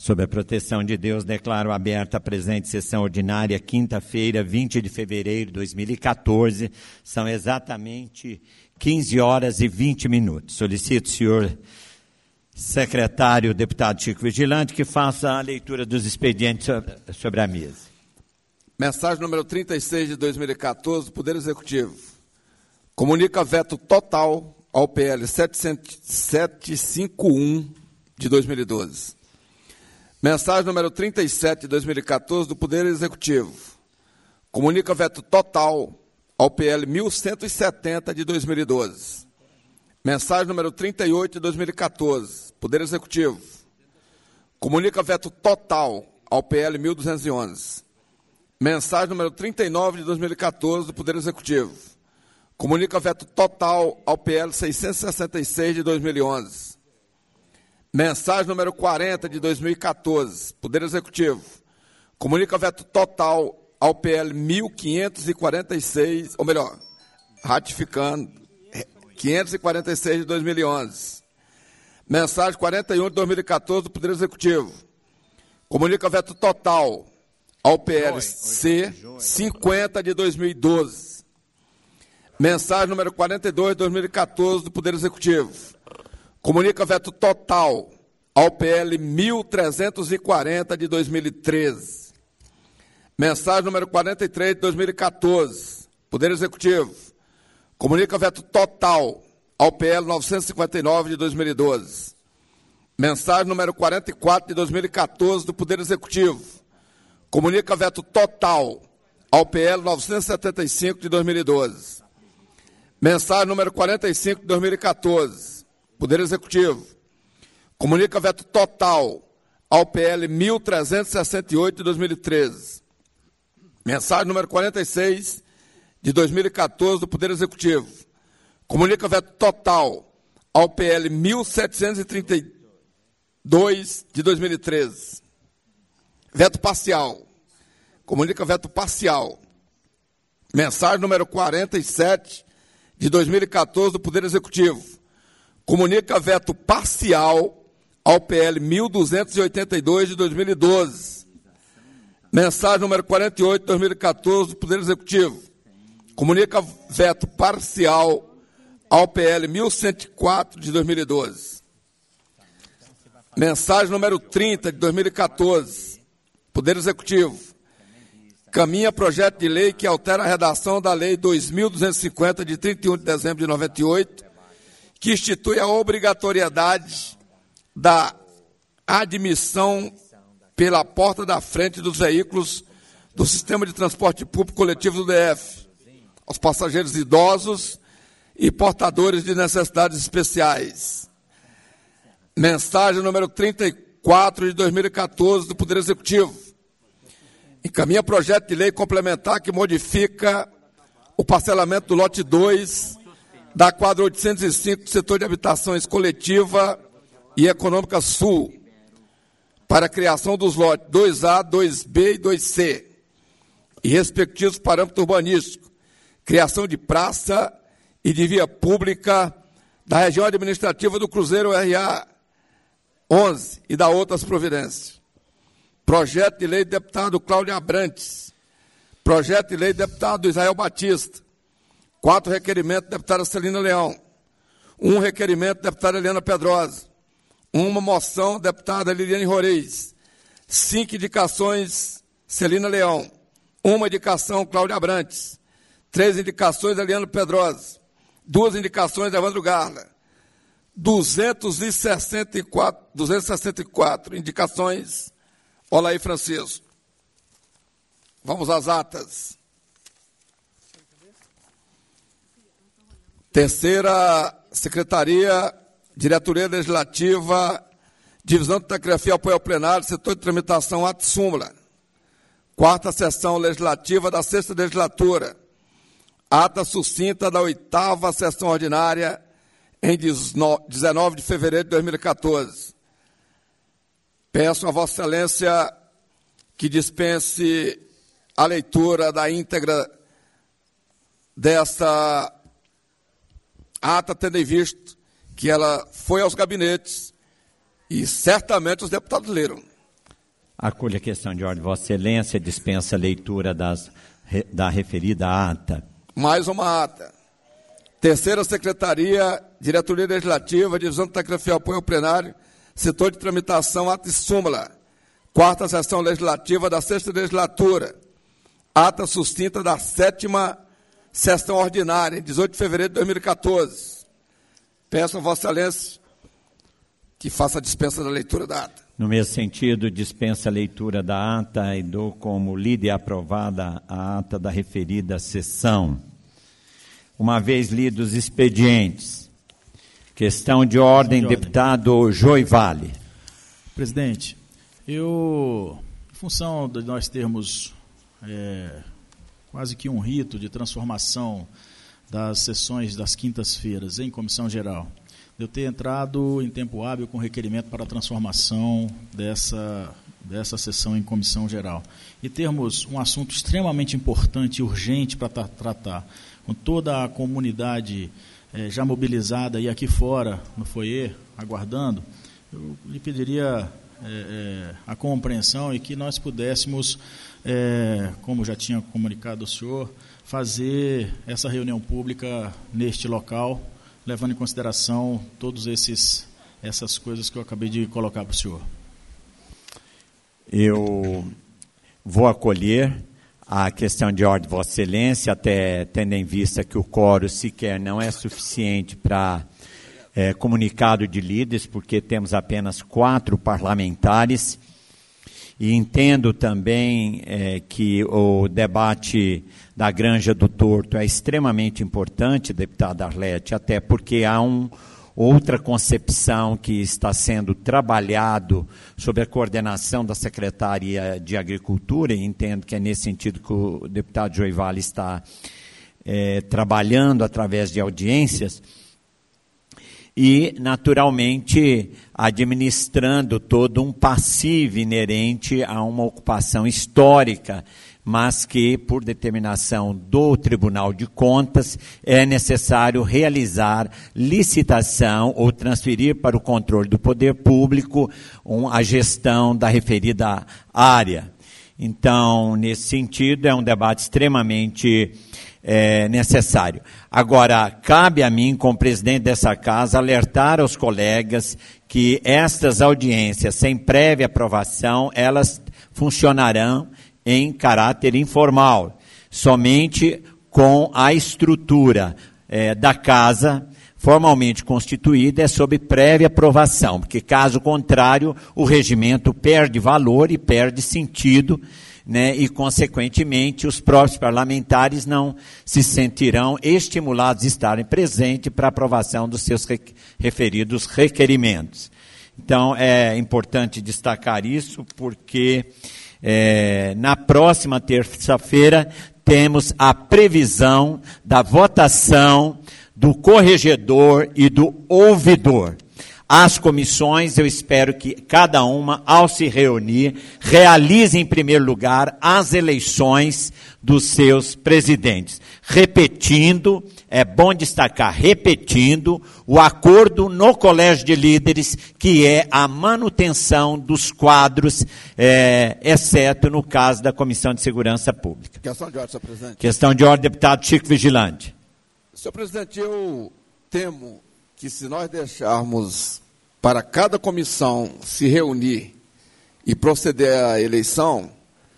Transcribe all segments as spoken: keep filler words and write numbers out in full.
Sob a proteção de Deus, declaro aberta a presente sessão ordinária, quinta-feira, vinte de fevereiro de dois mil e quatorze. São exatamente quinze horas e vinte minutos. Solicito, senhor secretário, deputado Chico Vigilante, que faça a leitura dos expedientes sobre a mesa. Mensagem número trinta e seis de dois mil e quatorze, do Poder Executivo. Comunica veto total ao P L setecentos e cinquenta e um de dois mil e doze. Mensagem número trinta e sete de dois mil e quatorze, do Poder Executivo. Comunica veto total ao P L mil cento e setenta de dois mil e doze. Mensagem número trinta e oito de dois mil e quatorze, Poder Executivo. Comunica veto total ao P L mil duzentos e onze. Mensagem número trinta e nove de dois mil e quatorze, do Poder Executivo. Comunica veto total ao P L seiscentos e sessenta e seis de dois mil e onze. Mensagem número quarenta de dois mil e quatorze, Poder Executivo. Comunica veto total ao P L mil quinhentos e quarenta e seis, ou melhor, ratificando, quinhentos e quarenta e seis de dois mil e onze. Mensagem quarenta e um de dois mil e quatorze, do Poder Executivo. Comunica veto total ao P L C cinquenta de dois mil e doze. Mensagem número quarenta e dois de dois mil e quatorze, do Poder Executivo. Comunica veto total ao P L mil trezentos e quarenta de dois mil e treze. Mensagem número quarenta e três de dois mil e quatorze, Poder Executivo. Comunica veto total ao P L novecentos e cinquenta e nove de dois mil e doze. Mensagem número quarenta e quatro de dois mil e quatorze, do Poder Executivo. Comunica veto total ao P L novecentos e setenta e cinco de dois mil e doze. Mensagem número quarenta e cinco de dois mil e quatorze, Poder Executivo. Comunica veto total ao P L mil trezentos e sessenta e oito de dois mil e treze. Mensagem número quarenta e seis de dois mil e quatorze, do Poder Executivo. Comunica veto total ao P L mil setecentos e trinta e dois de dois mil e treze. Veto parcial. Comunica veto parcial. Mensagem número quarenta e sete de dois mil e quatorze, do Poder Executivo. Comunica veto parcial ao P L mil duzentos e oitenta e dois de dois mil e doze. Mensagem número quarenta e oito de dois mil e quatorze, do Poder Executivo. Comunica veto parcial ao P L mil cento e quatro de dois mil e doze. Mensagem número trinta de dois mil e quatorze, Poder Executivo. Caminha projeto de lei que altera a redação da Lei dois mil duzentos e cinquenta, de trinta e um de dezembro de noventa e oito, que institui a obrigatoriedade da admissão pela porta da frente dos veículos do sistema de transporte público coletivo do D F, aos passageiros idosos e portadores de necessidades especiais. Mensagem número trinta e quatro de dois mil e quatorze, do Poder Executivo. Encaminha projeto de lei complementar que modifica o parcelamento do lote dois da quadra oitocentos e cinco do setor de habitações coletiva e econômica sul, para a criação dos lotes dois A, dois B e dois C, e respectivos parâmetros urbanísticos, criação de praça e de via pública da região administrativa do Cruzeiro R A onze e da outras providências. Projeto de lei do deputado Cláudio Abrantes. Projeto de lei do deputado Israel Batista. Quatro requerimentos da deputada Celina Leão. Um requerimento da deputada Helena Pedrosa. Uma moção da deputada Liliane Roriz. Cinco indicações Celina Leão. Uma indicação Cláudio Abrantes. Três indicações Eliane Pedrosa. Duas indicações Evandro Garla. duzentos e sessenta e quatro, duzentos e sessenta e quatro indicações. Olha aí, Francisco. Vamos às atas. Terceira Secretaria, Diretoria Legislativa, Divisão de Taquigrafia, Apoio ao Plenário, Setor de Tramitação, Ato Súmula. Quarta Sessão Legislativa da Sexta Legislatura. Ata sucinta da Oitava Sessão Ordinária, em dezenove de fevereiro de dois mil e quatorze. Peço a Vossa Excelência que dispense a leitura da íntegra dessa ata, tendo em vista que ela foi aos gabinetes e certamente os deputados leram. Acolho a questão de ordem, Vossa Excelência, dispensa a leitura das, da referida ata. Mais uma ata. Terceira Secretaria, Diretoria Legislativa, Divisão do Tecnologia e Apoio ao Plenário, Setor de Tramitação, ata e súmula. Quarta Sessão Legislativa da Sexta Legislatura. Ata sustinta da Sétima Sessão Ordinária, em dezoito de fevereiro de dois mil e quatorze. Peço a Vossa Excelência que faça a dispensa da leitura da ata. No mesmo sentido, dispensa a leitura da ata e dou como lida e aprovada a ata da referida sessão. Uma vez lidos os expedientes, questão de ordem, de ordem. Deputado Joivale. Presidente, eu, em função de nós termos é, quase que um rito de transformação das sessões das quintas-feiras em comissão geral, eu ter entrado em tempo hábil com requerimento para a transformação dessa, dessa sessão em comissão geral. E termos um assunto extremamente importante e urgente para tra tratar, com toda a comunidade eh, já mobilizada e aqui fora, no foyer, aguardando, eu lhe pediria eh, eh, a compreensão e que nós pudéssemos, eh, como já tinha comunicado ao senhor, fazer essa reunião pública neste local, levando em consideração todas essas coisas que eu acabei de colocar para o senhor. Eu vou acolher a questão de ordem de Vossa Excelência, até tendo em vista que o quórum sequer não é suficiente para é, comunicado de líderes, porque temos apenas quatro parlamentares, e entendo também é, que o debate da Granja do Torto é extremamente importante, deputado Arlete, até porque há um, outra concepção que está sendo trabalhado sob a coordenação da Secretaria de Agricultura, e entendo que é nesse sentido que o deputado Joivale está é, trabalhando através de audiências, e, naturalmente, administrando todo um passivo inerente a uma ocupação histórica, mas que, por determinação do Tribunal de Contas, é necessário realizar licitação ou transferir para o controle do poder público um, a gestão da referida área. Então, nesse sentido, é um debate extremamente é, necessário. Agora, cabe a mim, como presidente dessa casa, alertar aos colegas que estas audiências, sem prévia aprovação, elas funcionarão em caráter informal, somente com a estrutura é, da casa formalmente constituída é sob prévia aprovação, porque caso contrário o regimento perde valor e perde sentido, né, e consequentemente os próprios parlamentares não se sentirão estimulados a estarem presentes para aprovação dos seus re referidos requerimentos. Então é importante destacar isso porque É, na próxima terça-feira temos a previsão da votação do corregedor e do ouvidor. As comissões, eu espero que cada uma, ao se reunir, realize em primeiro lugar as eleições dos seus presidentes. Repetindo, é bom destacar, repetindo, o acordo no Colégio de Líderes, que é a manutenção dos quadros, é, exceto no caso da Comissão de Segurança Pública. Questão de ordem, senhor presidente. Questão de ordem, deputado Chico Vigilante. Senhor presidente, eu temo que se nós deixarmos para cada comissão se reunir e proceder à eleição,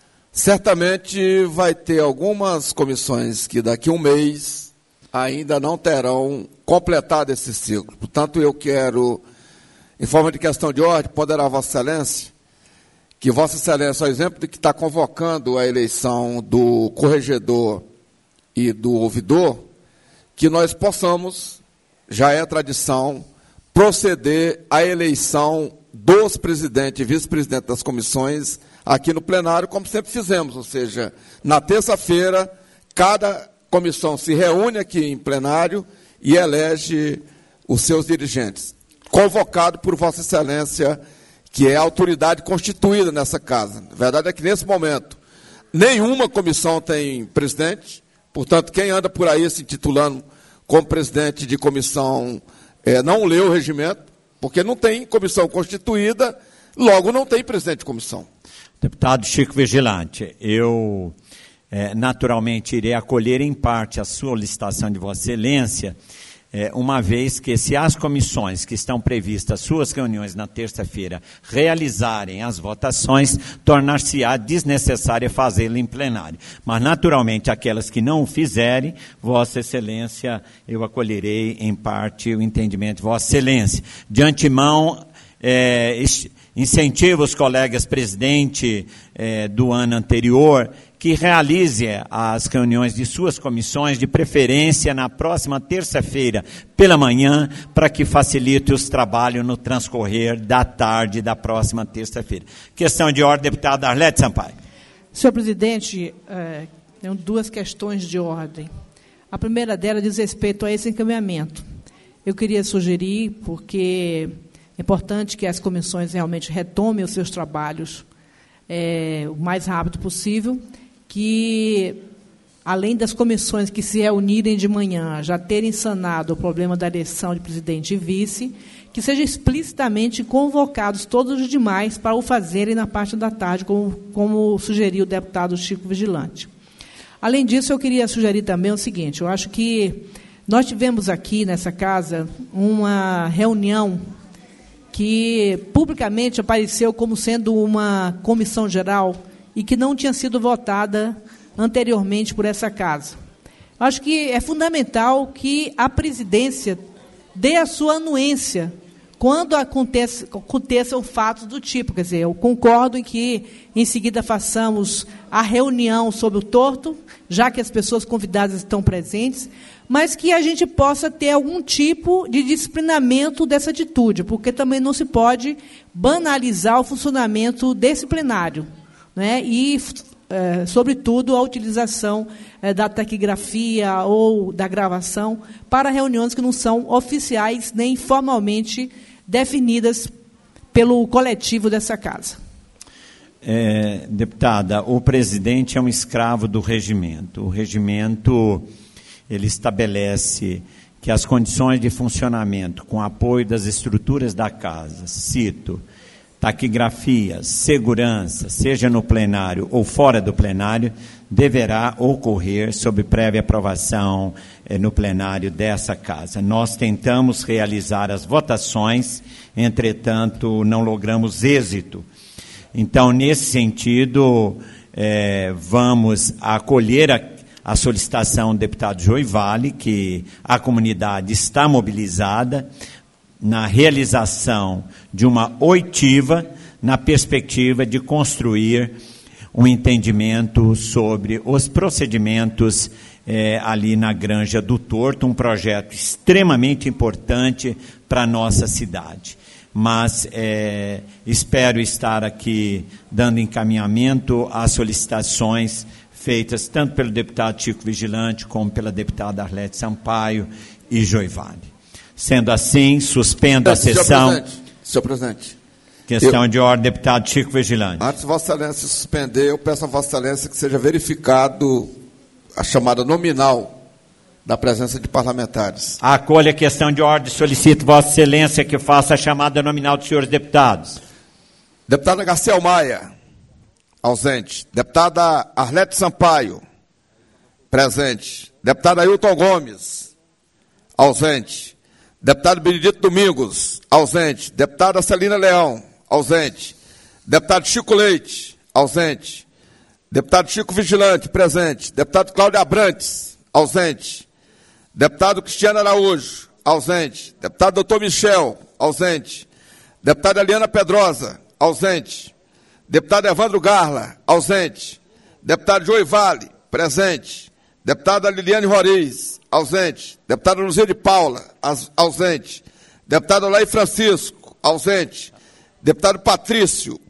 certamente vai ter algumas comissões que daqui a um mês ainda não terão completado esse ciclo. Portanto, eu quero, em forma de questão de ordem, ponderar a Vossa Excelência, que Vossa Excelência, ao exemplo de que está convocando a eleição do corregedor e do ouvidor, que nós possamos, já é tradição, proceder à eleição dos presidentes e vice-presidentes das comissões aqui no plenário, como sempre fizemos, ou seja, na terça-feira, cada comissão se reúne aqui em plenário e elege os seus dirigentes, convocado por Vossa Excelência, que é a autoridade constituída nessa casa. A verdade é que, nesse momento, nenhuma comissão tem presidente, portanto, quem anda por aí se intitulando como presidente de comissão é, não leu o regimento, porque não tem comissão constituída, logo não tem presidente de comissão. Deputado Chico Vigilante, eu é, naturalmente irei acolher em parte a solicitação de Vossa Excelência, é, uma vez que se as comissões que estão previstas, suas reuniões na terça-feira, realizarem as votações, tornar-se-á desnecessária fazê-lo em plenário. Mas, naturalmente, aquelas que não o fizerem, Vossa Excelência, eu acolherei em parte o entendimento de Vossa Excelência. De antemão, é, incentivo os colegas presidente é, do ano anterior que realize as reuniões de suas comissões, de preferência na próxima terça-feira pela manhã, para que facilite os trabalhos no transcorrer da tarde da próxima terça-feira. Questão de ordem, deputada Arlete Sampaio. Senhor presidente, é, tem duas questões de ordem. A primeira delas diz respeito a esse encaminhamento. Eu queria sugerir, porque é importante que as comissões realmente retomem os seus trabalhos é, o mais rápido possível, que, além das comissões que se reunirem de manhã, já terem sanado o problema da eleição de presidente e vice, que sejam explicitamente convocados todos os demais para o fazerem na parte da tarde, como, como sugeriu o deputado Chico Vigilante. Além disso, eu queria sugerir também o seguinte: eu acho que nós tivemos aqui, nessa casa, uma reunião que publicamente apareceu como sendo uma comissão geral e que não tinha sido votada anteriormente por essa casa. Acho que é fundamental que a presidência dê a sua anuência quando aconteça, aconteçam fatos do tipo. Quer dizer, eu concordo em que, em seguida, façamos a reunião sobre o torto, já que as pessoas convidadas estão presentes, mas que a gente possa ter algum tipo de disciplinamento dessa atitude, porque também não se pode banalizar o funcionamento desse plenário, né? E, é, sobretudo, a utilização é, da taquigrafia ou da gravação para reuniões que não são oficiais nem formalmente definidas pelo coletivo dessa casa. É, deputada, o presidente é um escravo do regimento. O regimento, ele estabelece que as condições de funcionamento com apoio das estruturas da casa, cito, taquigrafia, segurança, seja no plenário ou fora do plenário, deverá ocorrer sob prévia aprovação eh, no plenário dessa casa. Nós tentamos realizar as votações, entretanto, não logramos êxito. Então, nesse sentido, eh, vamos acolher a, a solicitação do deputado Joivale, que a comunidade está mobilizada na realização de uma oitiva, na perspectiva de construir um entendimento sobre os procedimentos eh, ali na Granja do Torto, um projeto extremamente importante para a nossa cidade. Mas eh, espero estar aqui dando encaminhamento às solicitações feitas tanto pelo deputado Chico Vigilante como pela deputada Arlete Sampaio e Joivale. Sendo assim, suspendo a sessão. Senhor presidente, senhor presidente. Questão eu, de ordem, deputado Chico Vigilante. Antes de Vossa Excelência suspender, eu peço a Vossa Excelência que seja verificado a chamada nominal da presença de parlamentares. Acolha a questão de ordem, solicito Vossa Excelência que faça a chamada nominal dos senhores deputados. Deputada Garcia Maia, ausente. Deputada Arlete Sampaio, presente. Deputada Ailton Gomes, ausente. Deputado Benedito Domingos, ausente. Deputada Celina Leão, ausente. Deputado Chico Leite, ausente. Deputado Chico Vigilante, presente. Deputado Cláudio Abrantes, ausente. Deputado Cristiano Araújo, ausente. Deputado doutor Michel, ausente. Deputada Eliana Pedrosa, ausente. Deputado Evandro Garla, ausente. Deputado Joivale, presente. Deputada Liliane Roriz, ausente. Deputada Luzia de Paula, ausente. Deputado Olaí Francisco, ausente. Deputado Patrício,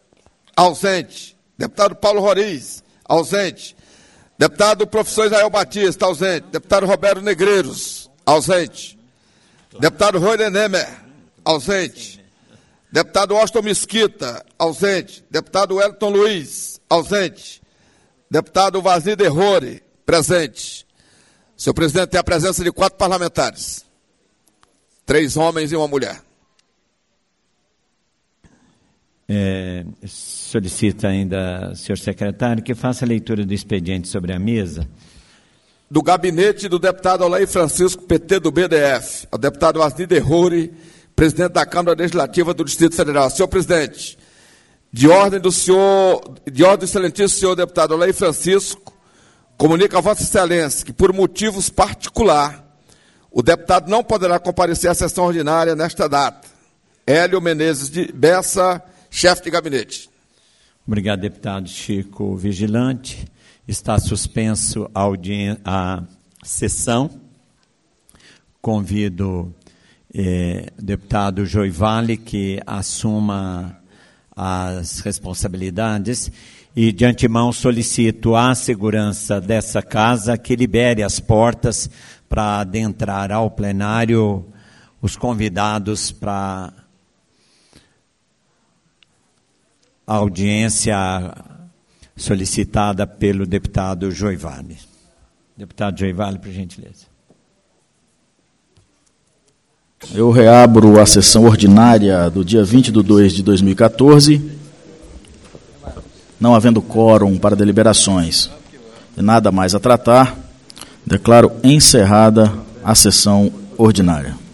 ausente. Deputado Paulo Roriz, ausente. Deputado professor Israel Batista, ausente. Deputado Roberto Negreiros, ausente. Deputado Roy Nemer, ausente. Deputado Austin Mesquita, ausente. Deputado Wellington Luiz, ausente. Deputado Vasir Derrore, presente. Senhor presidente, tem a presença de quatro parlamentares. Três homens e uma mulher. É, solicita ainda, senhor secretário, que faça a leitura do expediente sobre a mesa. Do gabinete do deputado Olair Francisco, P T do B D F, ao deputado Asnir Derruri, presidente da Câmara Legislativa do Distrito Federal. Senhor presidente, de ordem do senhor, de ordem do excelentíssimo senhor deputado Olair Francisco, comunica a Vossa Excelência que, por motivos particulares, o deputado não poderá comparecer à sessão ordinária nesta data. Hélio Menezes de Bessa, chefe de gabinete. Obrigado, deputado Chico Vigilante. Está suspenso a, audien- a sessão. Convido eh, o deputado Joivale que assuma as responsabilidades e, de antemão, solicito à segurança dessa casa que libere as portas para adentrar ao plenário os convidados para a audiência solicitada pelo deputado Joivale. Deputado Joivale, por gentileza. Eu reabro a sessão ordinária do dia vinte de dois de dois mil e quatorze, não havendo quórum para deliberações e nada mais a tratar, declaro encerrada a sessão ordinária.